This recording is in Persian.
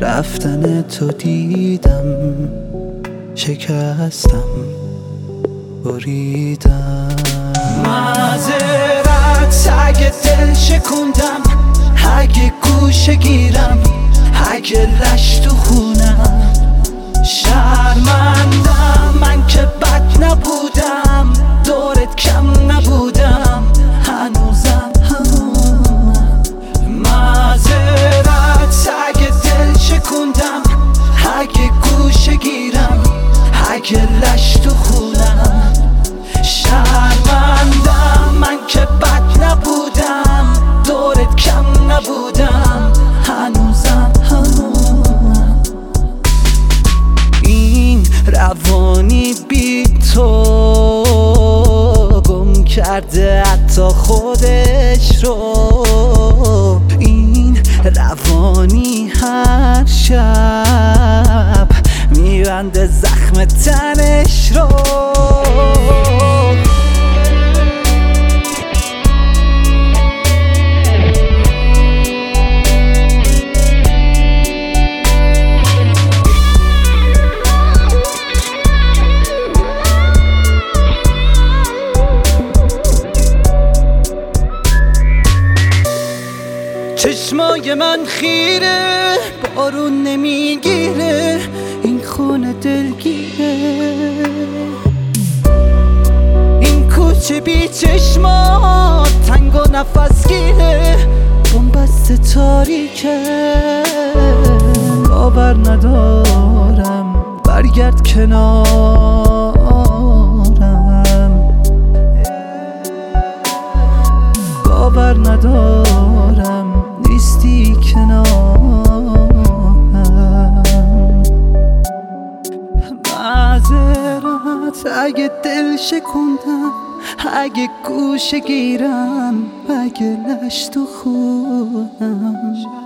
رفتن تو دیدم، شکستم بریدم. معذرت اگه دل شکوندم، اگه گوشه گیرم، اگه لش تو خونم. شرمندم من که بد نبودم، دورت کم نبودم، هنوزم همونم. معذرت اگه دل شکوندم، اگه گوشه گیرم، اگه لش تو خونم. شرمندم من که بد نبودم، دورت کم نبودم، هنوزم همونم. این روانی بی تو گم کرده حتی خودش رو. این روانی هر شب میبنده زخم تنش رو. چشمای من خیره، بارون نمیگیره، این خونه دلگیره. این کوچه بی چشما تنگ و نفس گیره، بنبست تاریکه. باور ندارم برگرد کنارم، باور ندارم نیستی کنارم. معذرت اگه دل شکوندم، اگه گوشه گیرم، اگه لش تو خونم.